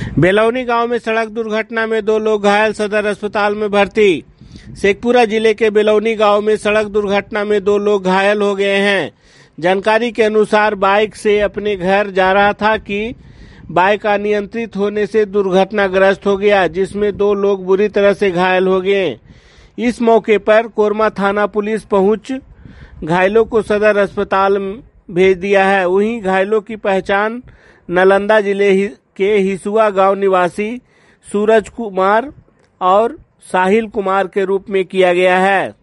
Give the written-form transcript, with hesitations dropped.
बेलौनी गांव में सड़क दुर्घटना में 2 लोग घायल, सदर अस्पताल में भर्ती। शेखपुरा जिले के बेलौनी गांव में सड़क दुर्घटना में 2 लोग घायल हो गए हैं। जानकारी के अनुसार बाइक से अपने घर जा रहा था कि बाइक अनियंत्रित होने से दुर्घटनाग्रस्त हो गया, जिसमें 2 लोग बुरी तरह से घायल हो गए। इस मौके पर कोरमा थाना पुलिस पहुंच घायलों को सदर अस्पताल भेज दिया है। वहीं घायलों की पहचान नालंदा जिले के हिसुआ गांव निवासी सूरज कुमार और साहिल कुमार के रूप में किया गया है।